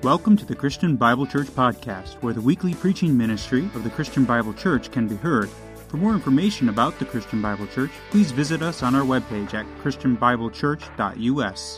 Welcome to the Christian Bible Church Podcast, where the weekly preaching ministry of the Christian Bible Church can be heard. For more information about the Christian Bible Church, please visit us on our webpage at christianbiblechurch.us.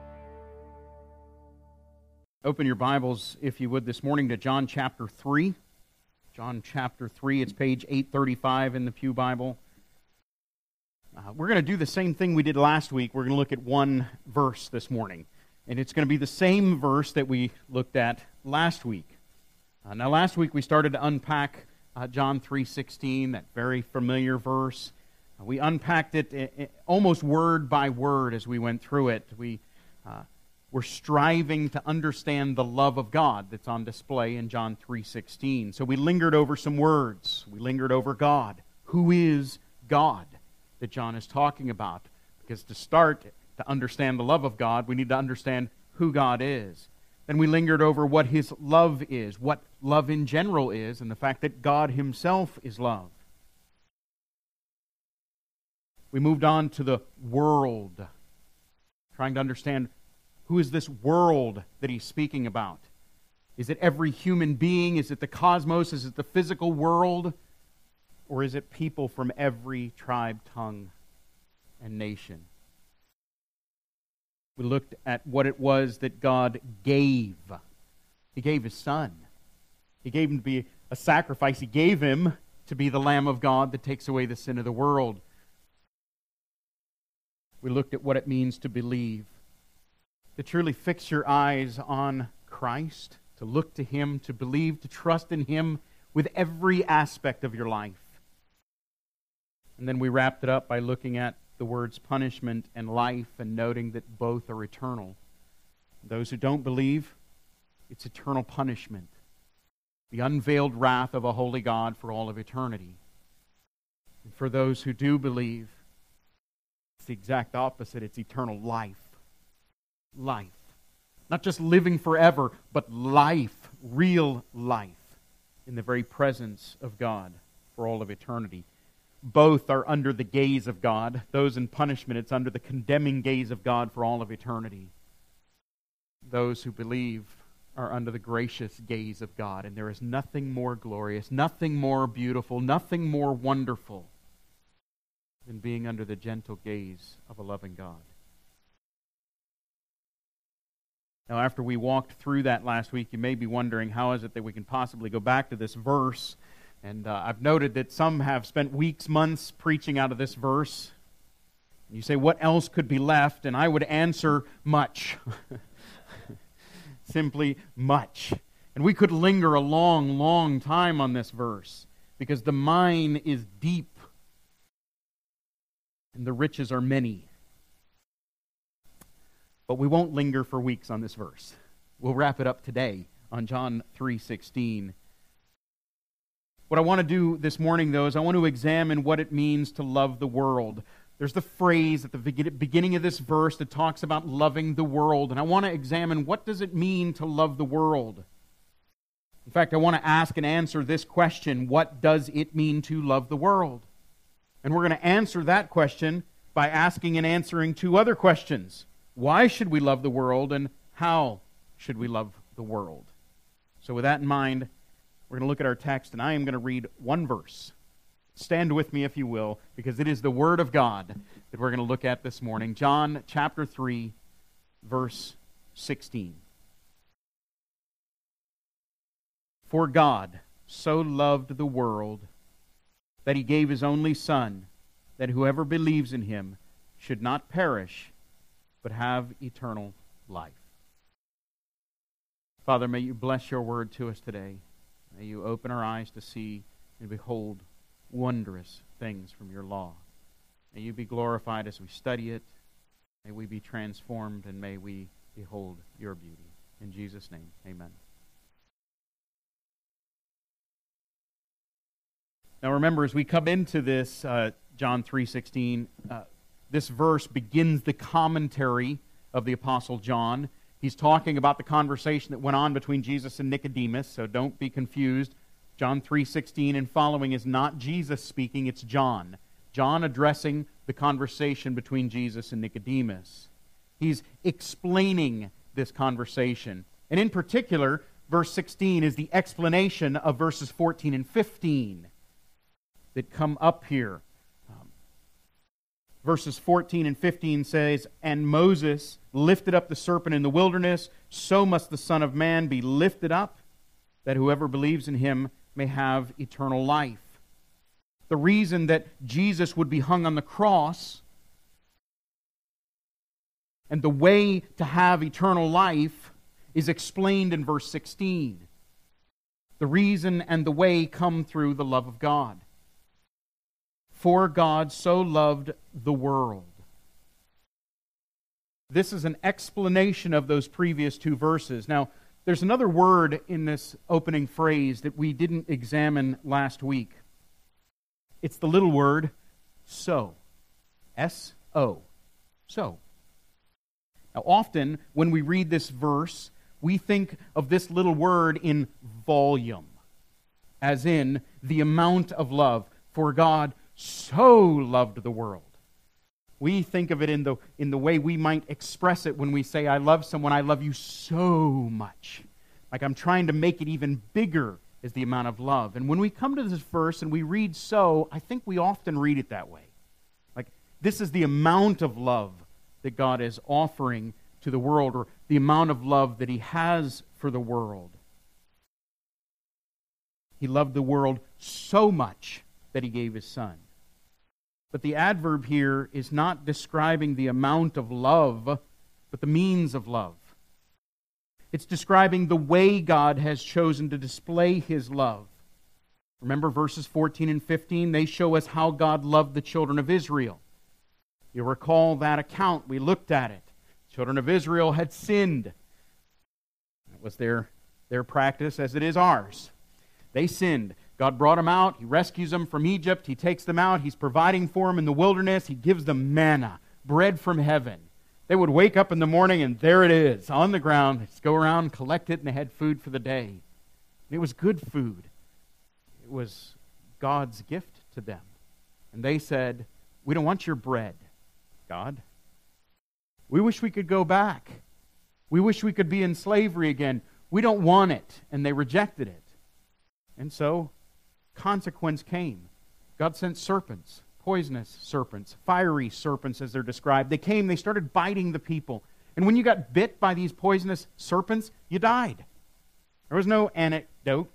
Open your Bibles, if you would, this morning to John chapter 3. John chapter 3, it's page 835 in the Pew Bible. We're going to do the same thing we did last week. We're going to look at one verse this morning. And it's going to be the same verse that we looked at last week. Now, last week we started to unpack John 3:16, that very familiar verse. We unpacked it almost word by word as we went through it. We were striving to understand the love of God that's on display in John 3:16. So we lingered over some words. We lingered over God. Who is God that John is talking about? Because to start to understand the love of God, we need to understand who God is. Then we lingered over what His love is, what love in general is, and the fact that God Himself is love. We moved on to the world, trying to understand who is this world that He's speaking about. Is it every human being? Is it the cosmos? Is it the physical world? Or is it people from every tribe, tongue, and nation? We looked at what it was that God gave. He gave His Son. He gave Him to be a sacrifice. He gave Him to be the Lamb of God that takes away the sin of the world. We looked at what it means to believe. To truly fix your eyes on Christ, to look to Him, to believe, to trust in Him with every aspect of your life. And then we wrapped it up by looking at the words punishment and life and noting that both are eternal. Those who don't believe, it's eternal punishment. The unveiled wrath of a holy God for all of eternity. And for those who do believe, it's the exact opposite. It's eternal life. Life. Not just living forever, but life, real life, in the very presence of God for all of eternity. Both are under the gaze of God. Those in punishment, it's under the condemning gaze of God for all of eternity. Those who believe are under the gracious gaze of God. And there is nothing more glorious, nothing more beautiful, nothing more wonderful than being under the gentle gaze of a loving God. Now, after we walked through that last week, you may be wondering, how is it that we can possibly go back to this verse? And I've noted that some have spent weeks, months preaching out of this verse. You say, what else could be left? And I would answer, much. Simply much. And we could linger a long, long time on this verse, because the mine is deep and the riches are many. But we won't linger for weeks on this verse. We'll wrap it up today on John 3:16. What I want to do this morning, though, is I want to examine what it means to love the world. There's the phrase at the beginning of this verse that talks about loving the world, and I want to examine what does it mean to love the world. In fact, I want to ask and answer this question: what does it mean to love the world? And we're going to answer that question by asking and answering two other questions. Why should we love the world, and how should we love the world? So with that in mind, we're going to look at our text, and I am going to read one verse. Stand with me, if you will, because it is the Word of God that we're going to look at this morning. John chapter 3, verse 16. For God so loved the world that He gave His only Son, that whoever believes in Him should not perish, but have eternal life. Father, may You bless Your word to us today. May You open our eyes to see and behold wondrous things from Your law. May You be glorified as we study it. May we be transformed, and may we behold Your beauty. In Jesus' name, amen. Now remember, as we come into this John 3:16, this verse begins the commentary of the Apostle John. He's talking about the conversation that went on between Jesus and Nicodemus, so don't be confused. John 3:16 and following is not Jesus speaking, it's John. John addressing the conversation between Jesus and Nicodemus. He's explaining this conversation. And in particular, verse 16 is the explanation of verses 14 and 15 that come up here. Verses 14 and 15 says, "And Moses lifted up the serpent in the wilderness, so must the Son of Man be lifted up, that whoever believes in him may have eternal life." The reason that Jesus would be hung on the cross and the way to have eternal life is explained in verse 16. The reason and the way come through the love of God. For God so loved the world. This is an explanation of those previous two verses. Now, there's another word in this opening phrase that we didn't examine last week. It's the little word so. S-O. So. Now, often when we read this verse, we think of this little word in volume, as in the amount of love. For God so loved the world. We think of it in the way we might express it when we say, I love someone, I love you so much. Like I'm trying to make it even bigger is the amount of love. And when we come to this verse and we read so, I think we often read it that way. Like this is the amount of love that God is offering to the world, or the amount of love that He has for the world. He loved the world so much that He gave His Son. But the adverb here is not describing the amount of love, but the means of love. It's describing the way God has chosen to display His love. Remember verses 14 and 15? They show us how God loved the children of Israel. You recall that account. We looked at it. The children of Israel had sinned. It was their practice as it is ours. They sinned. God brought them out. He rescues them from Egypt. He takes them out. He's providing for them in the wilderness. He gives them manna, bread from heaven. They would wake up in the morning and there it is on the ground. They just go around, collect it, and they had food for the day. And it was good food. It was God's gift to them. And they said, we don't want your bread, God. We wish we could go back. We wish we could be in slavery again. We don't want it. And they rejected it. And so consequence came. God sent serpents, poisonous serpents, fiery serpents as they're described. They came, they started biting the people. And when you got bit by these poisonous serpents, you died. There was no antidote.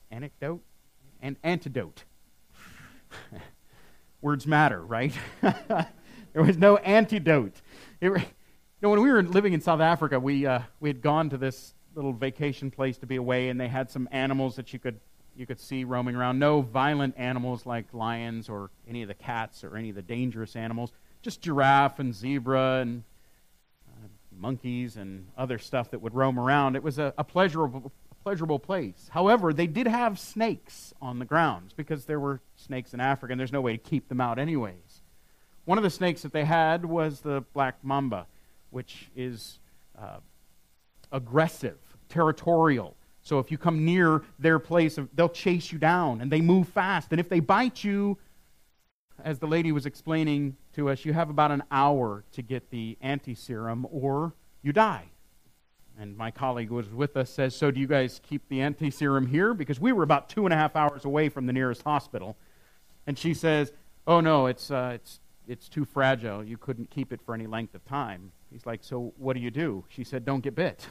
Words matter, right? There was no antidote. When we were living in South Africa, we had gone to this little vacation place to be away, and they had some animals that you could see roaming around. No violent animals like lions or any of the cats or any of the dangerous animals. Just giraffe and zebra and monkeys and other stuff that would roam around. It was a pleasurable place. However, they did have snakes on the grounds because there were snakes in Africa and there's no way to keep them out anyways. One of the snakes that they had was the black mamba, which is aggressive, territorial. So if you come near their place, they'll chase you down, and they move fast. And if they bite you, as the lady was explaining to us, you have about an hour to get the anti-serum, or you die. And my colleague who was with us says, so do you guys keep the anti-serum here? Because we were about 2.5 hours away from the nearest hospital. And she says, oh no, it's too fragile. You couldn't keep it for any length of time. He's like, so what do you do? She said, don't get bit.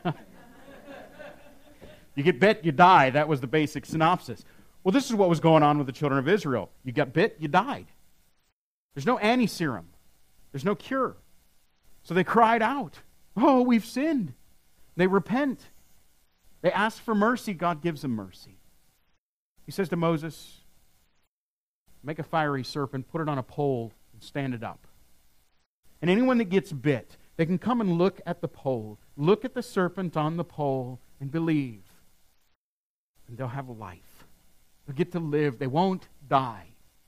You get bit, you die. That was the basic synopsis. Well, this is what was going on with the children of Israel. You got bit, you died. There's no anti-serum. There's no cure. So they cried out, oh, we've sinned. They repent. They ask for mercy. God gives them mercy. He says to Moses, make a fiery serpent, put it on a pole, and stand it up. And anyone that gets bit, they can come and look at the pole, look at the serpent on the pole, and believe. And they'll have life. They'll get to live. They won't die.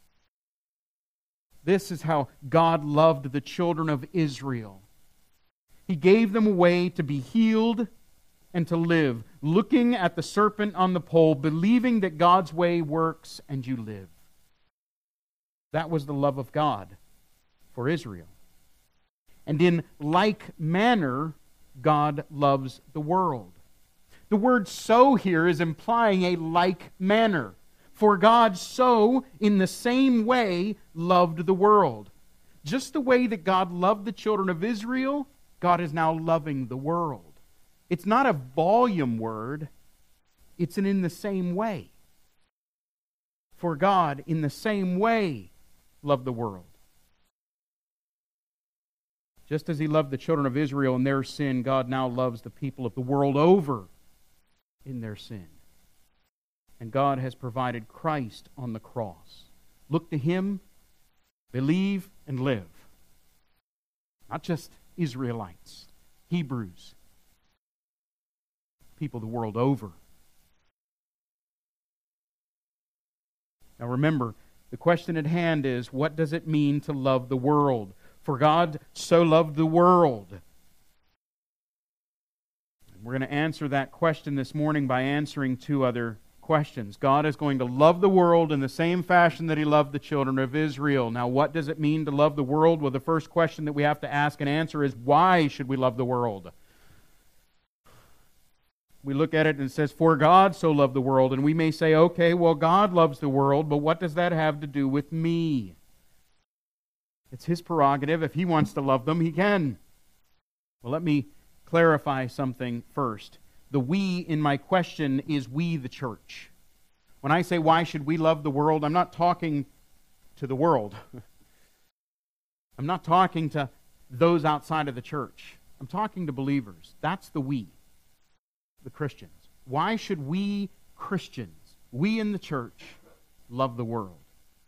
This is how God loved the children of Israel. He gave them a way to be healed and to live, looking at the serpent on the pole, believing that God's way works and you live. That was the love of God for Israel. And in like manner, God loves the world. The word so here is implying a like manner. For God so, in the same way, loved the world. Just the way that God loved the children of Israel, God is now loving the world. It's not a volume word, it's an in the same way. For God, in the same way, loved the world. Just as He loved the children of Israel in their sin, God now loves the people of the world over in their sin. And God has provided Christ on the cross. Look to Him, believe, and live. Not just Israelites, Hebrews, people the world over. Now remember, the question at hand is, what does it mean to love the world? For God so loved the world. And we're going to answer that question this morning by answering two other questions. God is going to love the world in the same fashion that He loved the children of Israel. Now, what does it mean to love the world? Well, the first question that we have to ask and answer is, why should we love the world? We look at it and it says, for God so loved the world. And we may say, okay, well, God loves the world, but what does that have to do with me? It's His prerogative. If He wants to love them, He can. Well, let me clarify something first. The we in my question is we, the church. When I say, why should we love the world, I'm not talking to the world. I'm not talking to those outside of the church. I'm talking to believers. That's the we, the Christians. Why should we Christians, we in the church, love the world?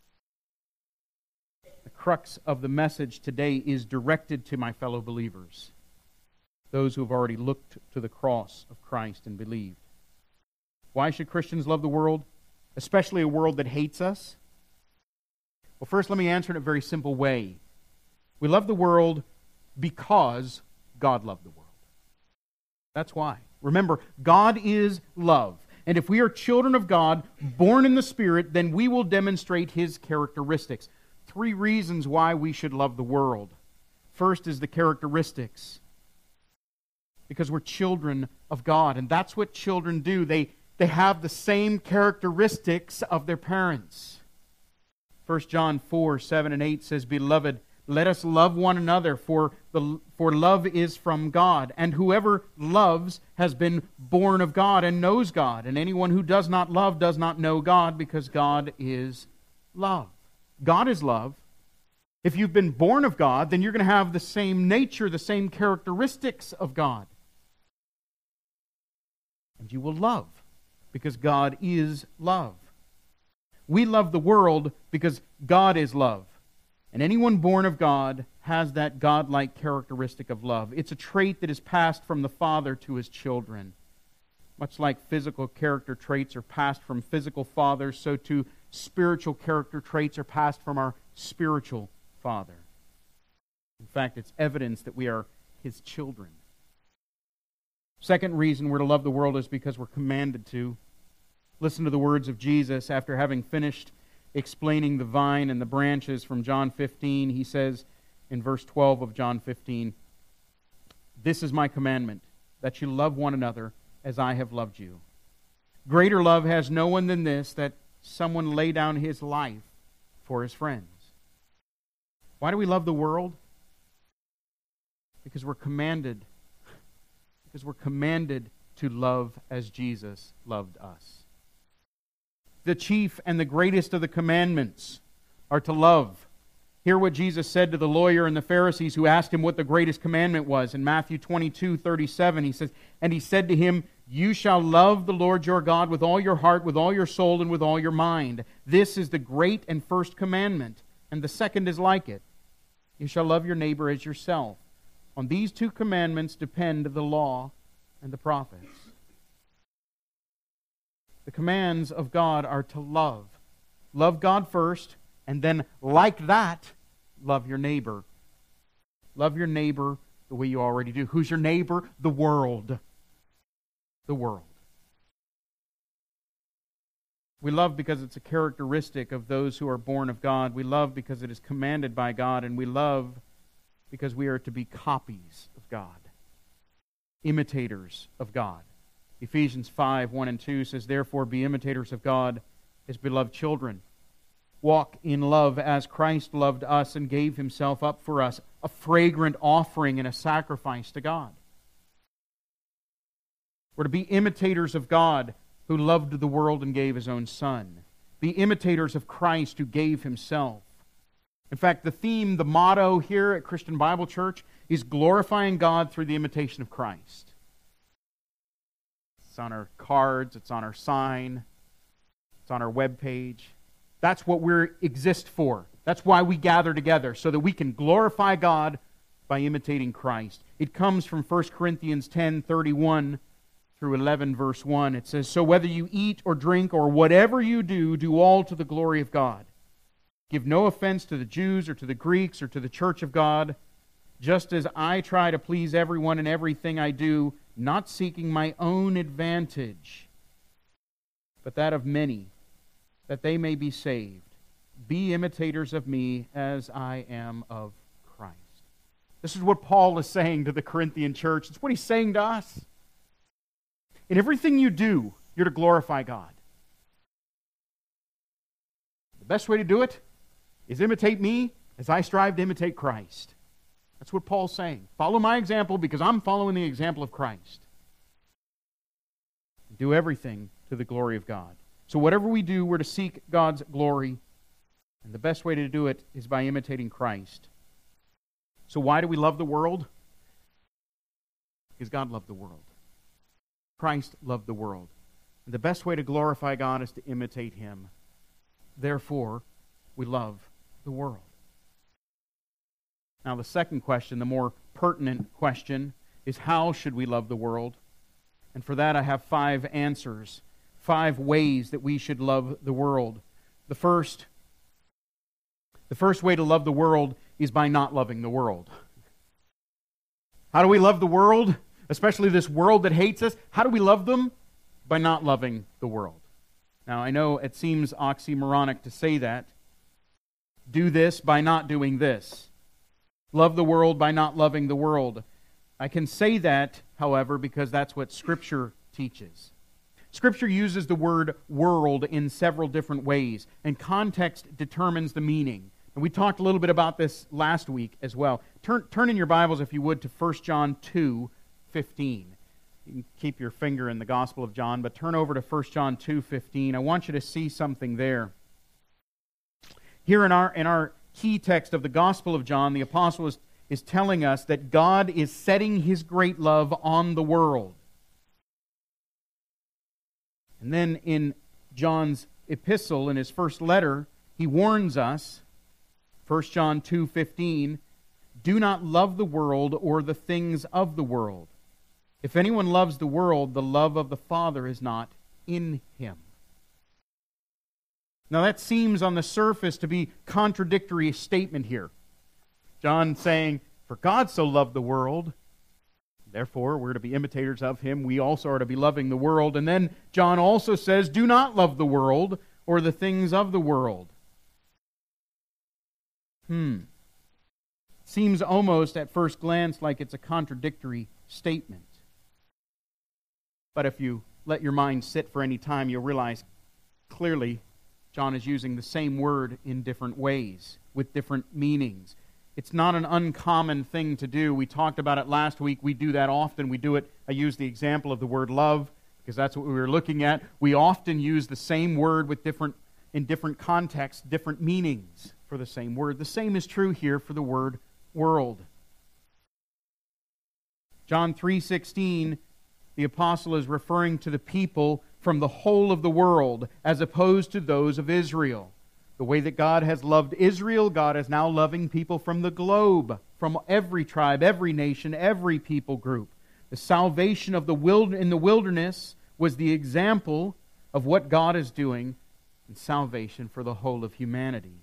The crux of the message today is directed to my fellow believers, those who have already looked to the cross of Christ and believed. Why should Christians love the world, especially a world that hates us? Well, first, let me answer in a very simple way. We love the world because God loved the world. That's why. Remember, God is love. And if we are children of God, born in the Spirit, then we will demonstrate His characteristics. 3 reasons why we should love the world. First is the characteristics. Because we're children of God. And that's what children do. They have the same characteristics of their parents. 1 John 4, 7 and 8 says, Beloved, let us love one another, for love is from God. And whoever loves has been born of God and knows God. And anyone who does not love does not know God, because God is love. God is love. If you've been born of God, then you're going to have the same nature, the same characteristics of God. And you will love, because God is love. We love the world because God is love. And anyone born of God has that God-like characteristic of love. It's a trait that is passed from the Father to His children. Much like physical character traits are passed from physical fathers, so too spiritual character traits are passed from our spiritual Father. In fact, it's evidence that we are His children. Second reason we're to love the world is because we're commanded to. Listen to the words of Jesus after having finished explaining the vine and the branches from John 15. He says in verse 12 of John 15, This is my commandment, that you love one another as I have loved you. Greater love has no one than this, that someone lay down his life for his friends. Why do we love the world? Because we're commanded to love as Jesus loved us. The chief and the greatest of the commandments are to love. Hear what Jesus said to the lawyer and the Pharisees who asked Him what the greatest commandment was. In Matthew 22:37, He says, And He said to him, You shall love the Lord your God with all your heart, with all your soul, and with all your mind. This is the great and first commandment, and the second is like it. You shall love your neighbor as yourself. On these 2 commandments depend the law and the prophets. The commands of God are to love. Love God first, and then, like that, love your neighbor. Love your neighbor the way you already do. Who's your neighbor? The world. The world. We love because it's a characteristic of those who are born of God. We love because it is commanded by God, and we love because we are to be copies of God, imitators of God. Ephesians 5, 1 and 2 says, "Therefore be imitators of God as beloved children. Walk in love as Christ loved us and gave Himself up for us, a fragrant offering and a sacrifice to God." We're to be imitators of God who loved the world and gave His own Son. Be imitators of Christ who gave Himself. In fact, the theme, the motto here at Christian Bible Church is glorifying God through the imitation of Christ. It's on our cards, it's on our sign, it's on our webpage. That's what we exist for. That's why we gather together, so that we can glorify God by imitating Christ. It comes from 1 Corinthians 10:31 through 11, verse 1. It says, "So whether you eat or drink or whatever you do, do all to the glory of God. Give no offense to the Jews or to the Greeks or to the church of God, just as I try to please everyone in everything I do, not seeking my own advantage, but that of many, that they may be saved. Be imitators of me as I am of Christ." This is what Paul is saying to the Corinthian church. It's what he's saying to us. In everything you do, you're to glorify God. The best way to do it is imitate me as I strive to imitate Christ. That's what Paul's saying. Follow my example because I'm following the example of Christ. Do everything to the glory of God. So whatever we do, we're to seek God's glory. And the best way to do it is by imitating Christ. So why do we love the world? Because God loved the world. Christ loved the world. And the best way to glorify God is to imitate Him. Therefore, we love the world. Now the second question, the more pertinent question, is how should we love the world? And for that I have 5 answers, 5 ways that we should love the world. The first way to love the world is by not loving the world. How do we love the world? Especially this world that hates us. How do we love them? By not loving the world. Now I know it seems oxymoronic to say that. Do this by not doing this. Love the world by not loving the world. I can say that, however, because that's what Scripture teaches. Scripture uses the word world in several different ways, and context determines the meaning. And we talked a little bit about this last week as well. Turn in your Bibles, if you would, to 1 John 2:15. You can keep your finger in the Gospel of John, but turn over to 1 John 2:15. I want you to see something there. Here in our key text of the Gospel of John, the apostle is telling us that God is setting His great love on the world. And then in John's epistle, in his first letter, he warns us, 1 John 2:15, "Do not love the world or the things of the world. If anyone loves the world, the love of the Father is not in him." Now that seems on the surface to be a contradictory statement here. John saying, "For God so loved the world, therefore we're to be imitators of Him. We also are to be loving the world." And then John also says, "Do not love the world or the things of the world." Seems almost at first glance like it's a contradictory statement. But if you let your mind sit for any time, you'll realize clearly John is using the same word in different ways, with different meanings. It's not an uncommon thing to do. We talked about it last week. We do that often. We do it, I use the example of the word love, because that's what we were looking at. We often use the same word with in different contexts, different meanings for the same word. The same is true here for the word world. John 3:16, the apostle is referring to the people from the whole of the world as opposed to those of Israel. The way that God has loved Israel, God is now loving people from the globe, from every tribe, every nation, every people group. The salvation of in the wilderness was the example of what God is doing in salvation for the whole of humanity.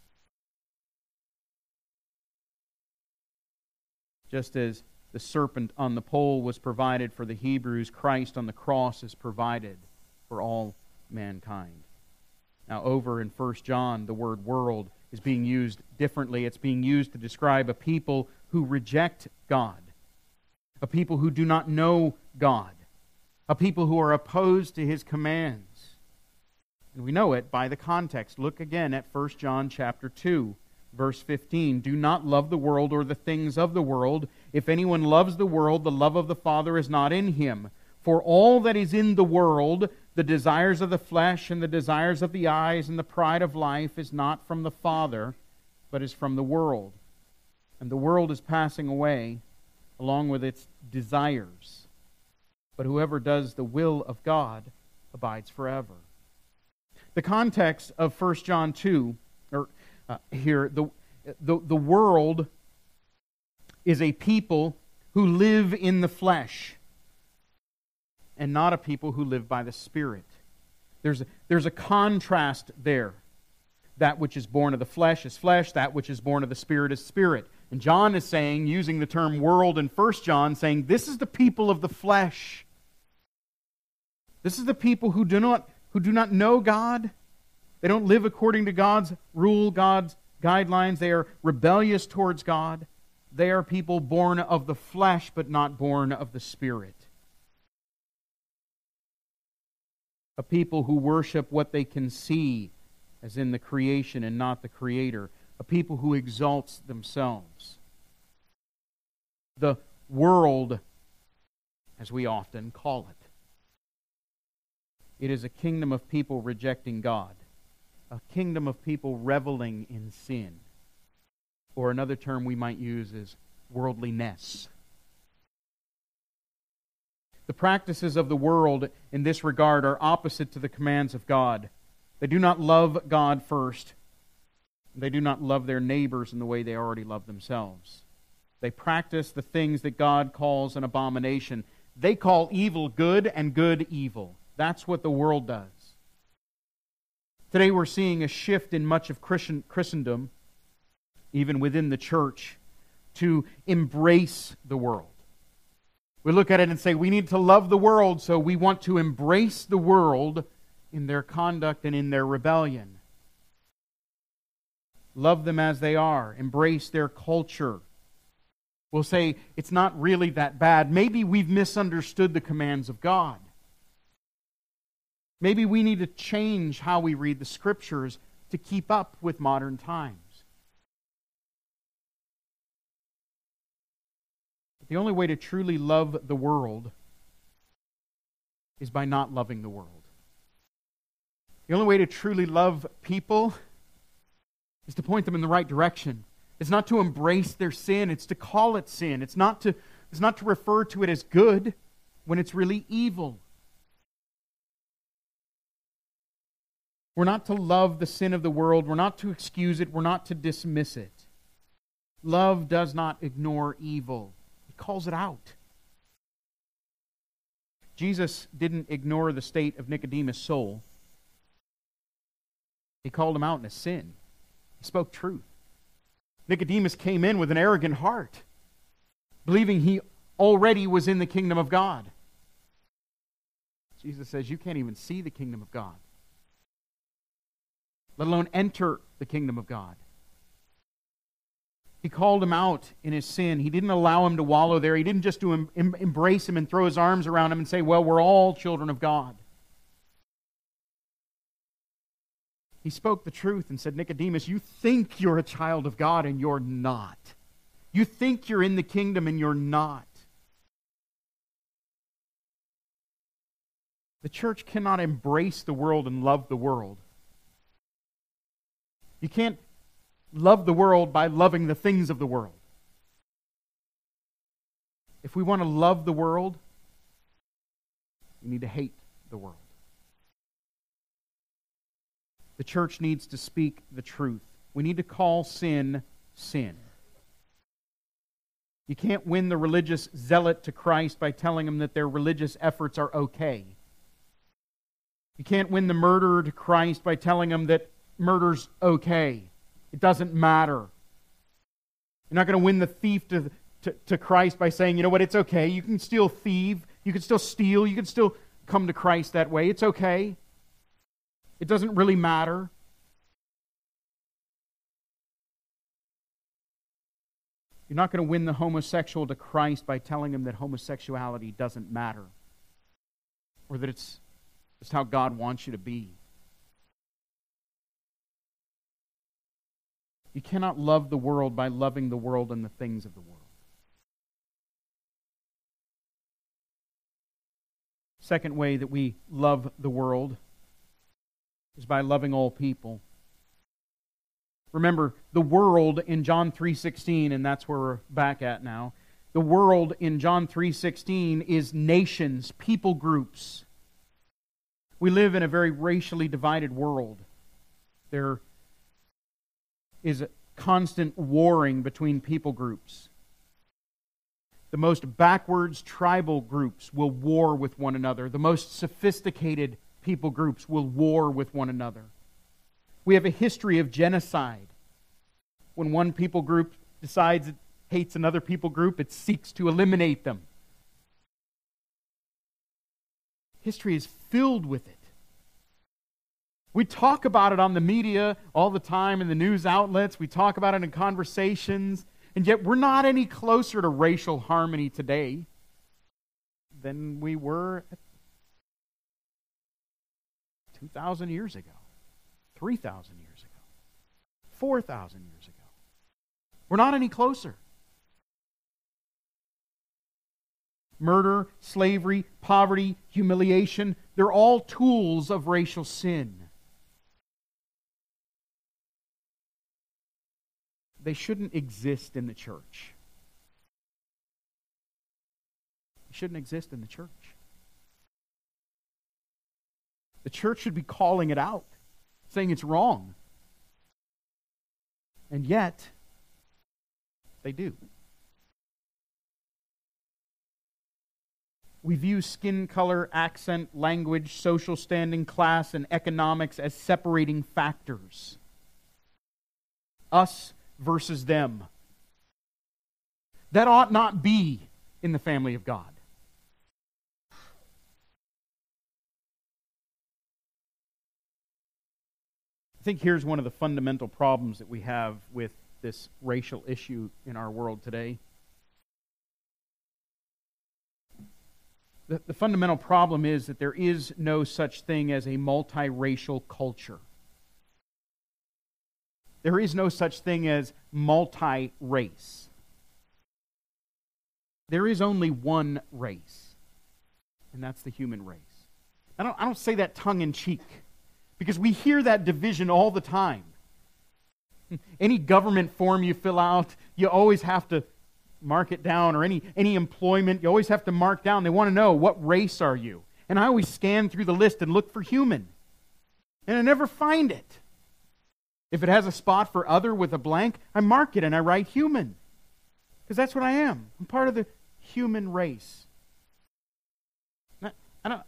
Just as the serpent on the pole was provided for the Hebrews, Christ on the cross is provided for all mankind. Now, over in 1 John, the word world is being used differently. It's being used to describe a people who reject God, a people who do not know God, a people who are opposed to His commands. And we know it by the context. Look again at 1 John chapter 2, verse 15. Do not love the world or the things of the world. If anyone loves the world, the love of the Father is not in him. For all that is in the world, the desires of the flesh and the desires of the eyes and the pride of life, is not from the Father, but is from the world. And the world is passing away along with its desires. But whoever does the will of God abides forever. The context of 1 John 2, here, the world is a people who live in the flesh and not a people who live by the Spirit. There's a contrast there. That which is born of the flesh is flesh, that which is born of the Spirit is spirit. And John is saying, using the term world in 1 John, saying, this is the people of the flesh. This is the people who do not know God. They don't live according to God's rule, God's guidelines. They are rebellious towards God. They are people born of the flesh, but not born of the Spirit. A people who worship what they can see, as in the creation and not the Creator. A people who exalts themselves. The world, as we often call it. It is a kingdom of people rejecting God. A kingdom of people reveling in sin. Or another term we might use is worldliness. The practices of the world in this regard are opposite to the commands of God. They do not love God first. They do not love their neighbors in the way they already love themselves. They practice the things that God calls an abomination. They call evil good and good evil. That's what the world does. Today we're seeing a shift in much of Christendom, even within the church, to embrace the world. We look at it and say, we need to love the world, so we want to embrace the world in their conduct and in their rebellion. Love them as they are. Embrace their culture. We'll say, it's not really that bad. Maybe we've misunderstood the commands of God. Maybe we need to change how we read the Scriptures to keep up with modern times. The only way to truly love the world is by not loving the world. The only way to truly love people is to point them in the right direction. It's not to embrace their sin, it's to call it sin. It's not to refer to it as good when it's really evil. We're not to love the sin of the world. We're not to excuse it. We're not to dismiss it. Love does not ignore evil. It calls it out. Jesus didn't ignore the state of Nicodemus' soul. He called him out in his sin. He spoke truth. Nicodemus came in with an arrogant heart, believing he already was in the kingdom of God. Jesus says, you can't even see the kingdom of God, let alone enter the kingdom of God. He called him out in his sin. He didn't allow him to wallow there. He didn't just embrace him and throw his arms around him and say, well, we're all children of God. He spoke the truth and said, Nicodemus, you think you're a child of God and you're not. You think you're in the kingdom and you're not. The church cannot embrace the world and love the world. You can't love the world by loving the things of the world. If we want to love the world, we need to hate the world. The church needs to speak the truth. We need to call sin, sin. You can't win the religious zealot to Christ by telling them that their religious efforts are okay. You can't win the murderer to Christ by telling them that murder's okay. It doesn't matter. You're not going to win the thief to Christ by saying, you know what, it's okay. You can still thieve. You can still steal. You can still come to Christ that way. It's okay. It doesn't really matter. You're not going to win the homosexual to Christ by telling him that homosexuality doesn't matter. or that it's just how God wants you to be. You cannot love the world by loving the world and the things of the world. Second way that we love the world is by loving all people. Remember, the world in John 3:16, and that's where we're back at now. The world in John 3:16 is nations, people groups. We live in a very racially divided world. There is a constant warring between people groups. The most backwards tribal groups will war with one another. The most sophisticated people groups will war with one another. We have a history of genocide. When one people group decides it hates another people group, it seeks to eliminate them. History is filled with it. We talk about it on the media all the time, in the news outlets. We talk about it in conversations. And yet we're not any closer to racial harmony today than we were 2,000 years ago, 3,000 years ago, 4,000 years ago. We're not any closer. Murder, slavery, poverty, humiliation, they're all tools of racial sin. They shouldn't exist in the church. They shouldn't exist in the church. The church should be calling it out, saying it's wrong. And yet, they do. We view skin color, accent, language, social standing, class, and economics as separating factors. Us versus them. That ought not be in the family of God. I think here's one of the fundamental problems that we have with this racial issue in our world today. The fundamental problem is that there is no such thing as a multiracial culture. There is no such thing as multi-race. There is only one race, and that's the human race. I don't say that tongue-in-cheek, because we hear that division all the time. Any government form you fill out, you always have to mark it down, or any employment, you always have to mark down. They want to know, what race are you? And I always scan through the list and look for human, and I never find it. If it has a spot for other with a blank, I mark it and I write human. Because that's what I am. I'm part of the human race. I'm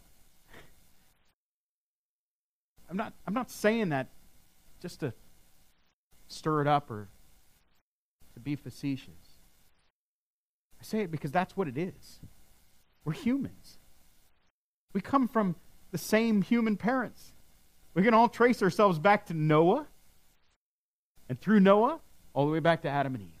not saying that just to stir it up or to be facetious. I say it because that's what it is. We're humans. We come from the same human parents. We can all trace ourselves back to Noah, and through Noah, all the way back to Adam and Eve.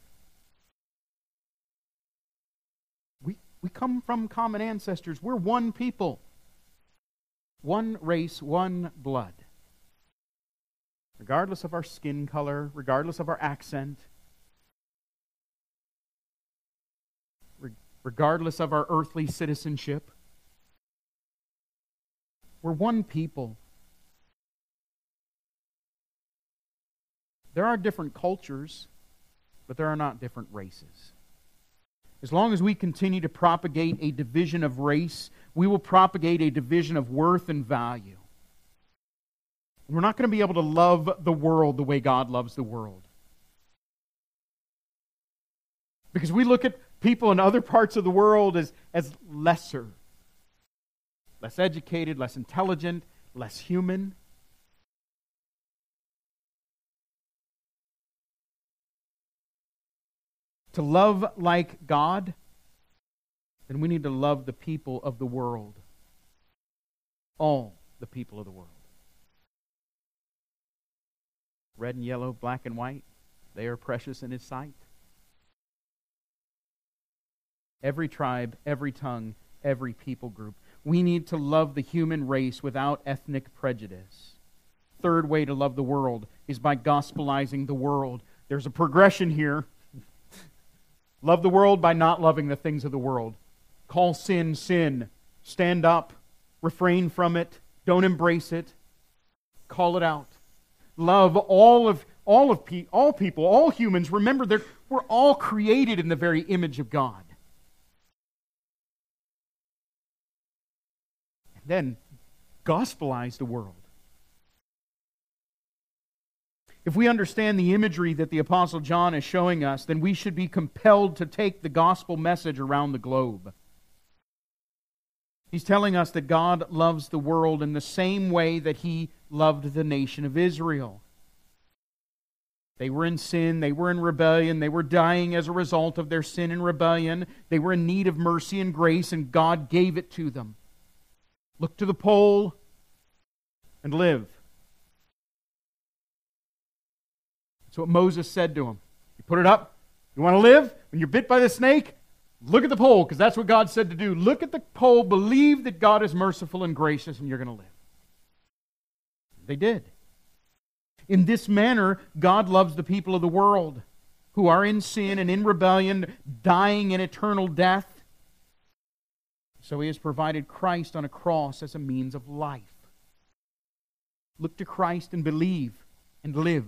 We come from common ancestors. We're one people. One race, one blood. Regardless of our skin color, regardless of our accent, regardless of our earthly citizenship, we're one people. There are different cultures, but there are not different races. As long as we continue to propagate a division of race, we will propagate a division of worth and value. We're not going to be able to love the world the way God loves the world. Because we look at people in other parts of the world as lesser, less educated, less intelligent, less human. To love like God, then we need to love the people of the world. All the people of the world. Red and yellow, black and white, they are precious in His sight. Every tribe, every tongue, every people group. We need to love the human race without ethnic prejudice. Third way to love the world is by gospelizing the world. There's a progression here. Love the world by not loving the things of the world. Call sin, sin. Stand up. Refrain from it. Don't embrace it. Call it out. Love all people, all humans. Remember, we're all created in the very image of God. And then, gospelize the world. If we understand the imagery that the Apostle John is showing us, then we should be compelled to take the gospel message around the globe. He's telling us that God loves the world in the same way that He loved the nation of Israel. They were in sin, they were in rebellion, they were dying as a result of their sin and rebellion. They were in need of mercy and grace, and God gave it to them. Look to the pole and live. That's what Moses said to him. You put it up. You want to live? When you're bit by the snake, look at the pole, because that's what God said to do. Look at the pole, believe that God is merciful and gracious, and you're going to live. They did. In this manner, God loves the people of the world who are in sin and in rebellion, dying in eternal death. So He has provided Christ on a cross as a means of life. Look to Christ and believe and live.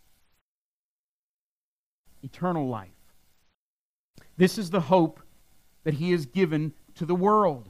Eternal life. This is the hope that He has given to the world.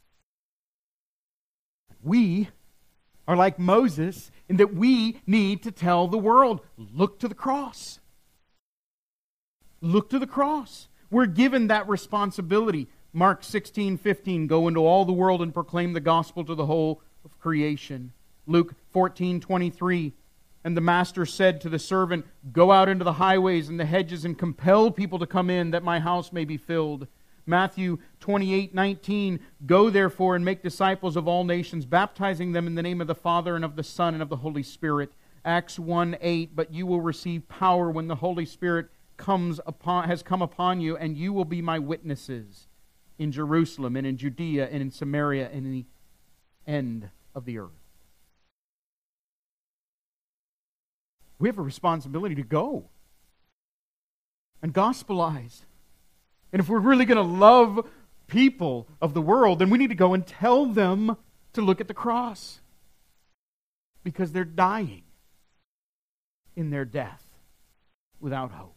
We are like Moses in that we need to tell the world, look to the cross. Look to the cross. We're given that responsibility. Mark 16:15, go into all the world and proclaim the gospel to the whole of creation. Luke 14:23, and the master said to the servant, go out into the highways and the hedges and compel people to come in, that my house may be filled. Matthew 28:19, go therefore and make disciples of all nations, baptizing them in the name of the Father and of the Son and of the Holy Spirit. Acts 1:8, but you will receive power when the Holy Spirit has come upon you, and you will be my witnesses in Jerusalem and in Judea and in Samaria and in the end of the earth. We have a responsibility to go and gospelize. And if we're really going to love people of the world, then we need to go and tell them to look at the cross. Because they're dying in their death without hope.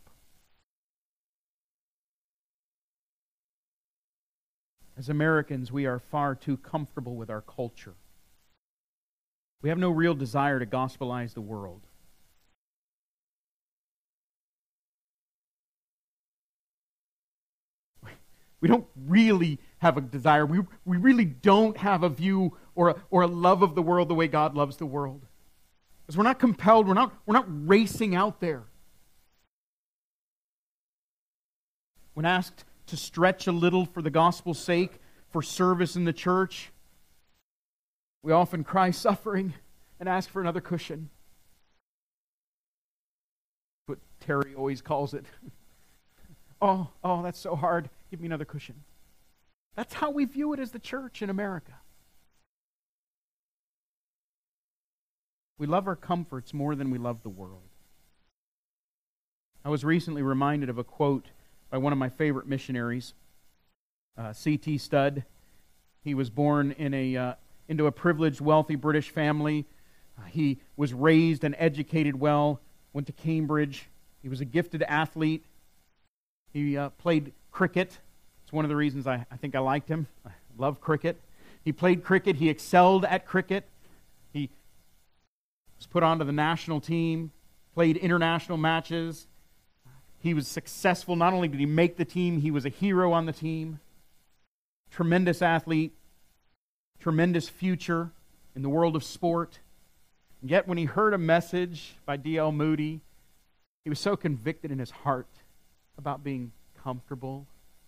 As Americans, we are far too comfortable with our culture. We have no real desire to gospelize the world. We don't really have a desire. We really don't have a view or a love of the world the way God loves the world. Because we're not compelled, we're not racing out there. When asked to stretch a little for the gospel's sake, for service in the church, we often cry suffering and ask for another cushion. What Terry always calls it. Oh, that's so hard. Give me another cushion. That's how we view it as the church in America. We love our comforts more than we love the world. I was recently reminded of a quote by one of my favorite missionaries, C.T. Studd. He was born into a privileged, wealthy British family. He was raised and educated well, went to Cambridge. He was a gifted athlete. He played cricket. It's one of the reasons I think I liked him. I love cricket. He played cricket. He excelled at cricket. He was put onto the national team, played international matches. He was successful. Not only did he make the team, he was a hero on the team. Tremendous athlete. Tremendous future in the world of sport. And yet when he heard a message by D.L. Moody, he was so convicted in his heart about being comfortable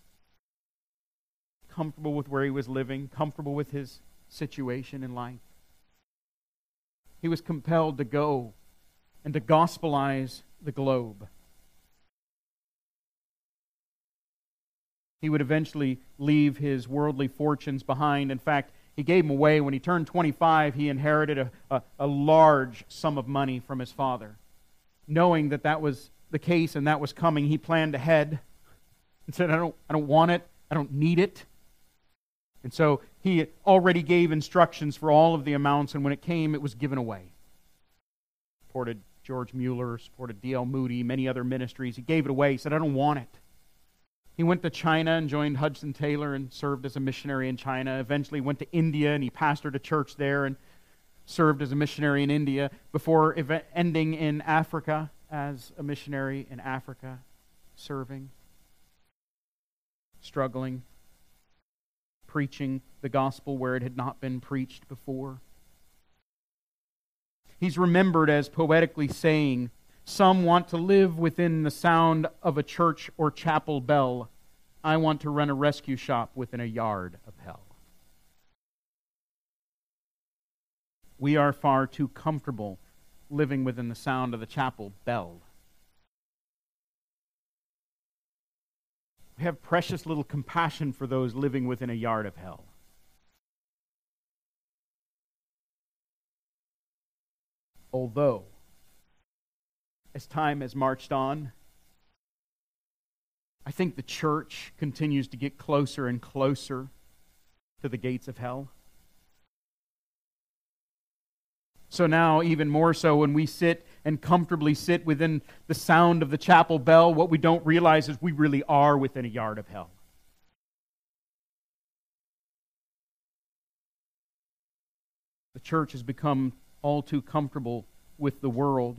with where he was living, comfortable with his situation in life. He was compelled to go and to gospelize the globe. He would eventually leave his worldly fortunes behind. In fact, he gave them away. When he turned 25, he inherited a large sum of money from his father. Knowing that that was the case and that was coming, he planned ahead and said, I don't want it. I don't need it. And so he already gave instructions for all of the amounts, and when it came, it was given away. Supported George Mueller, supported D.L. Moody, many other ministries. He gave it away. He said, I don't want it. He went to China and joined Hudson Taylor and served as a missionary in China. Eventually went to India and he pastored a church there and served as a missionary in India before ending in Africa as a missionary in Africa, serving, struggling, preaching the gospel where it had not been preached before. He's remembered as poetically saying, some want to live within the sound of a church or chapel bell. I want to run a rescue shop within a yard of hell. We are far too comfortable living within the sound of the chapel bell. We have precious little compassion for those living within a yard of hell. Although, as time has marched on, I think the church continues to get closer and closer to the gates of hell. So now, even more so, when we sit and comfortably sit within the sound of the chapel bell, what we don't realize is we really are within a yard of hell. The church has become all too comfortable with the world.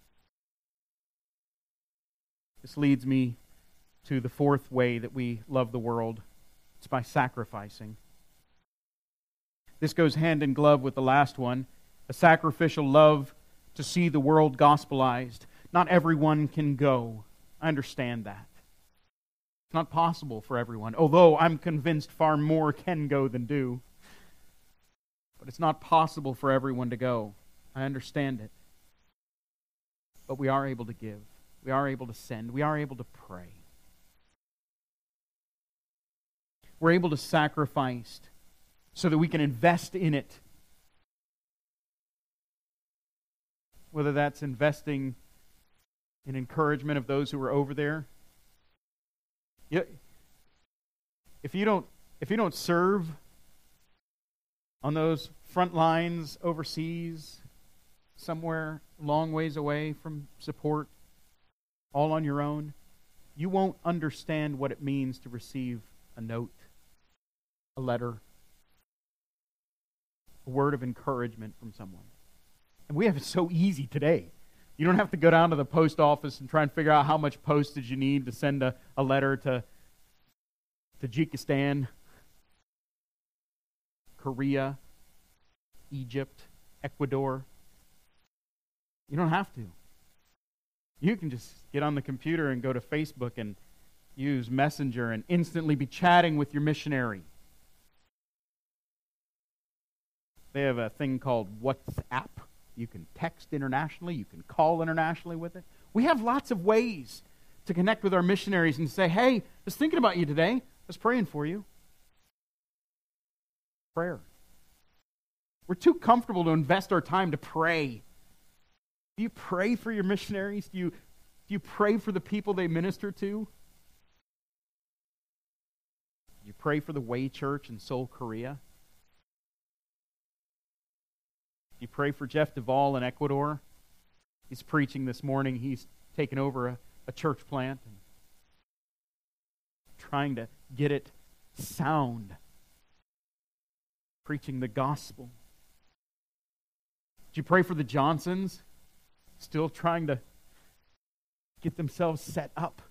This leads me to the fourth way that we love the world. It's by sacrificing. This goes hand in glove with the last one, a sacrificial love to see the world gospelized. Not everyone can go. I understand that. It's not possible for everyone, although I'm convinced far more can go than do. But it's not possible for everyone to go. I understand it. But we are able to give. We are able to send. We are able to pray. We're able to sacrifice so that we can invest in it. Whether that's investing in encouragement of those who are over there. If you don't serve on those front lines overseas, somewhere long ways away from support, all on your own, you won't understand what it means to receive a note, a letter, a word of encouragement from someone. And we have it so easy today. You don't have to go down to the post office and try and figure out how much postage you need to send a letter to Tajikistan, Korea, Egypt, Ecuador. You don't have to. You can just get on the computer and go to Facebook and use Messenger and instantly be chatting with your missionary. They have a thing called WhatsApp. You can text internationally. You can call internationally with it. We have lots of ways to connect with our missionaries and say, hey, I was thinking about you today. I was praying for you. Prayer. We're too comfortable to invest our time to pray. Do you pray for your missionaries? Do you pray for the people they minister to? Do you pray for the Way Church in Seoul, Korea? Do you pray for Jeff Duvall in Ecuador? He's preaching this morning. He's taken over a church plant and trying to get it sound. Preaching the gospel. Do you pray for the Johnsons? Still trying to get themselves set up.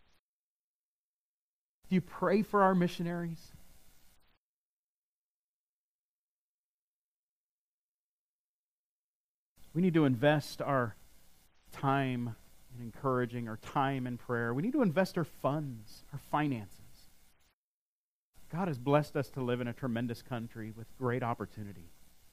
Do you pray for our missionaries? We need to invest our time in encouraging, our time in prayer. We need to invest our funds, our finances. God has blessed us to live in a tremendous country with great opportunity.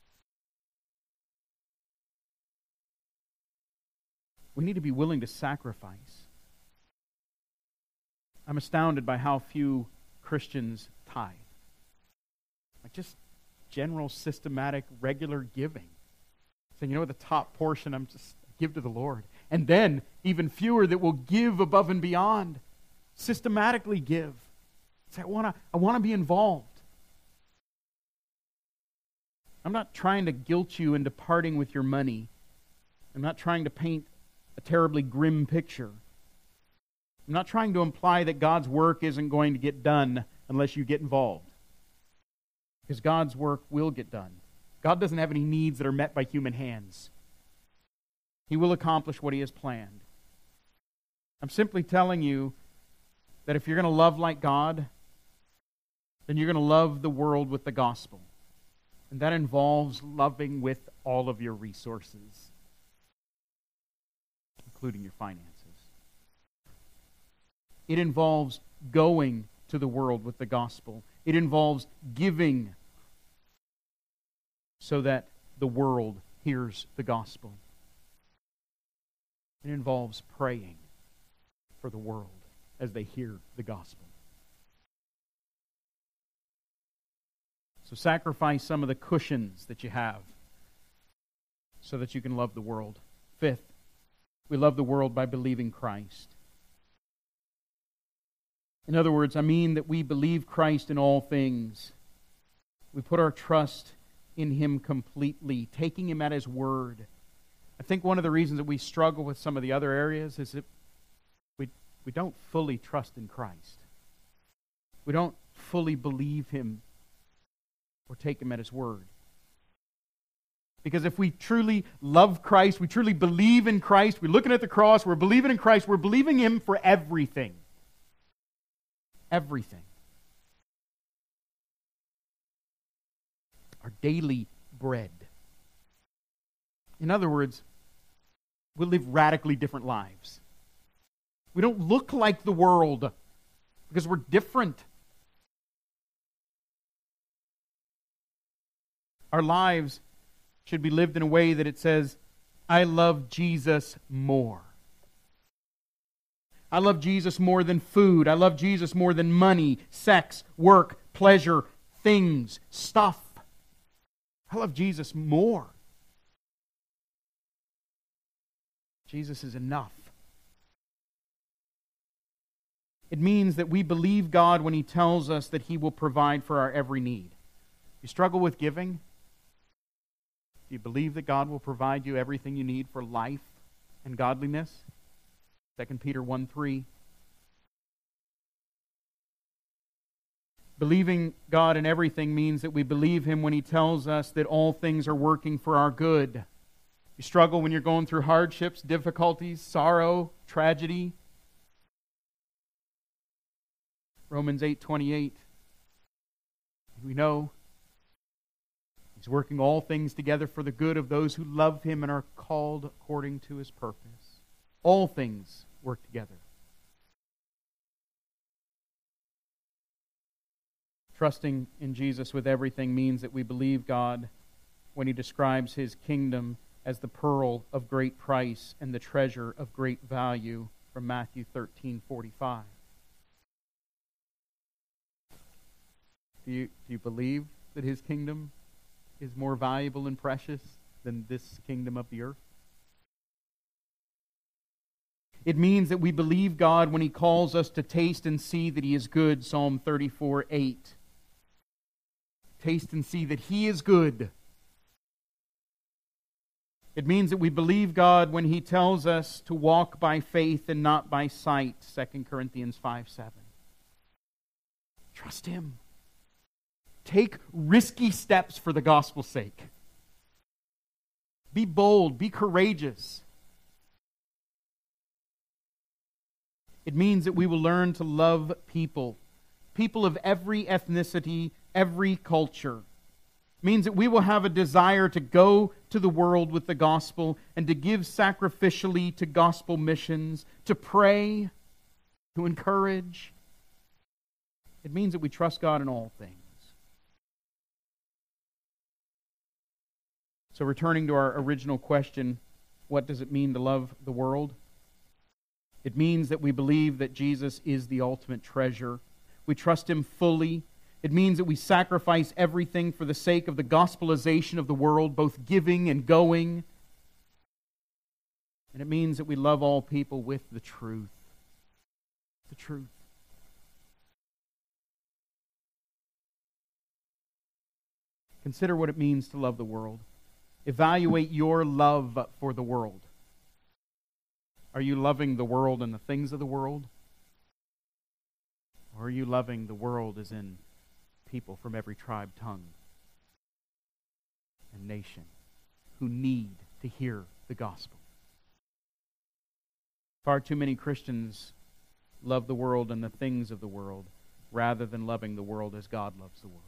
We need to be willing to sacrifice. I'm astounded by how few Christians tithe? Like just general, systematic, regular giving. Saying, the top portion I'm just give to the Lord. And then even fewer that will give above and beyond. Systematically give. Say, I want to be involved. I'm not trying to guilt you into parting with your money. I'm not trying to paint a terribly grim picture. I'm not trying to imply that God's work isn't going to get done unless you get involved. Because God's work will get done. God doesn't have any needs that are met by human hands. He will accomplish what He has planned. I'm simply telling you that if you're going to love like God, then you're going to love the world with the gospel. And that involves loving with all of your resources, including your finances. It involves going to the world with the gospel. It involves giving so that the world hears the gospel. It involves praying for the world as they hear the gospel. So sacrifice some of the cushions that you have so that you can love the world. Fifth, we love the world by believing Christ. In other words, I mean that we believe Christ in all things. We put our trust in Him completely, taking Him at His word. I think one of the reasons that we struggle with some of the other areas is that we don't fully trust in Christ. We don't fully believe Him or take Him at His word. Because if we truly love Christ, we truly believe in Christ, we're looking at the cross, we're believing in Christ, we're believing Him for everything. Everything. Our daily bread. In other words, we live radically different lives. We don't look like the world because we're different. Our lives should be lived in a way that it says, I love Jesus more. I love Jesus more than food. I love Jesus more than money, sex, work, pleasure, things, stuff. I love Jesus more. Jesus is enough. It means that we believe God when He tells us that He will provide for our every need. You struggle with giving? Do you believe that God will provide you everything you need for life and godliness? 2 Peter 1:3. Believing God in everything means that we believe Him when He tells us that all things are working for our good. You struggle when you're going through hardships, difficulties, sorrow, tragedy. Romans 8:28. We know He's working all things together for the good of those who love Him and are called according to His purpose. All things work together. Trusting in Jesus with everything means that we believe God when He describes His kingdom as the pearl of great price and the treasure of great value from Matthew 13:45. Do you believe that His kingdom is more valuable and precious than this kingdom of the earth? It means that we believe God when He calls us to taste and see that He is good, Psalm 34:8. Taste and see that He is good. It means that we believe God when He tells us to walk by faith and not by sight, 2 Corinthians 5:7. Trust Him. Take risky steps for the gospel's sake. Be bold, be courageous. It means that we will learn to love people of every ethnicity, every culture. It means that we will have a desire to go to the world with the gospel and to give sacrificially to gospel missions, to pray, to encourage. It means that we trust God in all things. So returning to our original question, what does it mean to love the world? It means that we believe that Jesus is the ultimate treasure. We trust Him fully. It means that we sacrifice everything for the sake of the gospelization of the world, both giving and going. And it means that we love all people with the truth. The truth. Consider what it means to love the world. Evaluate your love for the world. Are you loving the world and the things of the world? Or are you loving the world as in people from every tribe, tongue, and nation who need to hear the gospel? Far too many Christians love the world and the things of the world rather than loving the world as God loves the world.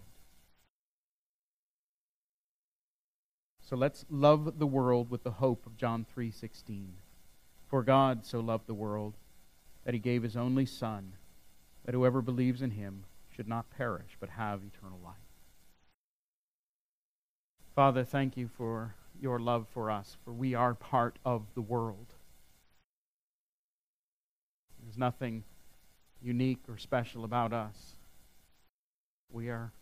So let's love the world with the hope of John 3:16. For God so loved the world that He gave His only Son, that whoever believes in Him should not perish but have eternal life. Father, thank You for Your love for us, for we are part of the world. There's nothing unique or special about us. We are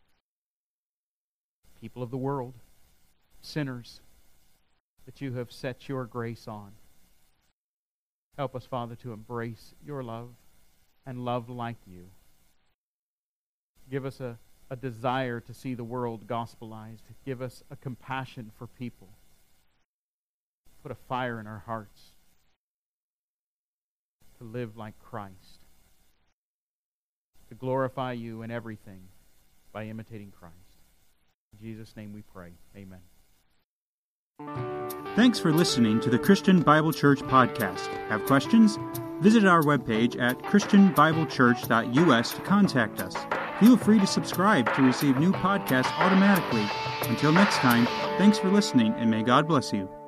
people of the world, sinners that You have set Your grace on. Help us, Father, to embrace Your love and love like You. Give us a desire to see the world gospelized. Give us a compassion for people. Put a fire in our hearts to live like Christ, to glorify You in everything by imitating Christ. In Jesus' name we pray. Amen. Thanks for listening to the Christian Bible Church podcast. Have questions? Visit our webpage at christianbiblechurch.us to contact us. Feel free to subscribe to receive new podcasts automatically. Until next time, thanks for listening, and may God bless you.